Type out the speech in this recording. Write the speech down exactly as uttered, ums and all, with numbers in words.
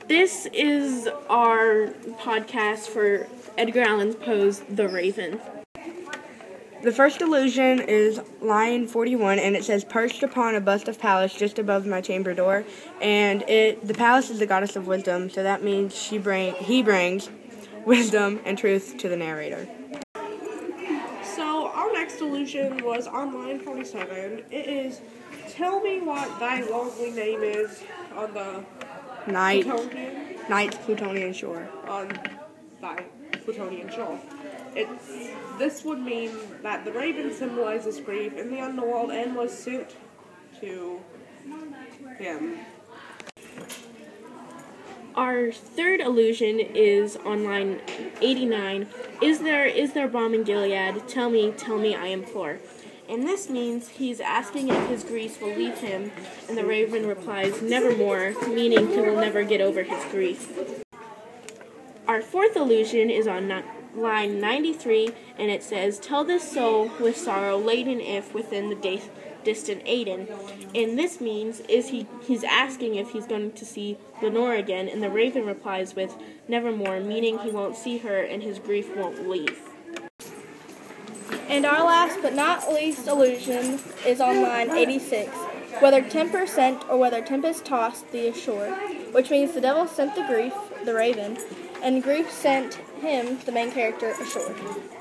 This is our podcast for Edgar Allan Poe's The Raven. The first illusion is line forty-one, and it says, "Perched upon a bust of Pallas just above my chamber door." And it the Pallas is the goddess of wisdom, so that means she bring he brings wisdom and truth to the narrator. So our next illusion was on line forty-seven. It is, "Tell me what thy lovely name is on the Night, Plutonian, Night's Plutonian shore. on thy Plutonian shore." It's, this would mean that the raven symbolizes grief in the underworld and was sent to him. Our third illusion is on line eighty-nine. Is there is there balm in Gilead? Tell me, tell me, I implore. And this means he's asking if his grief will leave him, and the raven replies, "Nevermore," meaning he will never get over his grief. Our fourth illusion is on ni- line ninety-three, and it says, "Tell this soul with sorrow laden if within the da- distant Aden." And this means is he he's asking if he's going to see Lenore again, and the raven replies with "Nevermore," meaning he won't see her and his grief won't leave. And our last but not least illusion is on line eighty-six. "Whether tempest sent or whether tempest tossed thee ashore," which means the devil sent the grief, the raven, and grief sent him, the main character, ashore.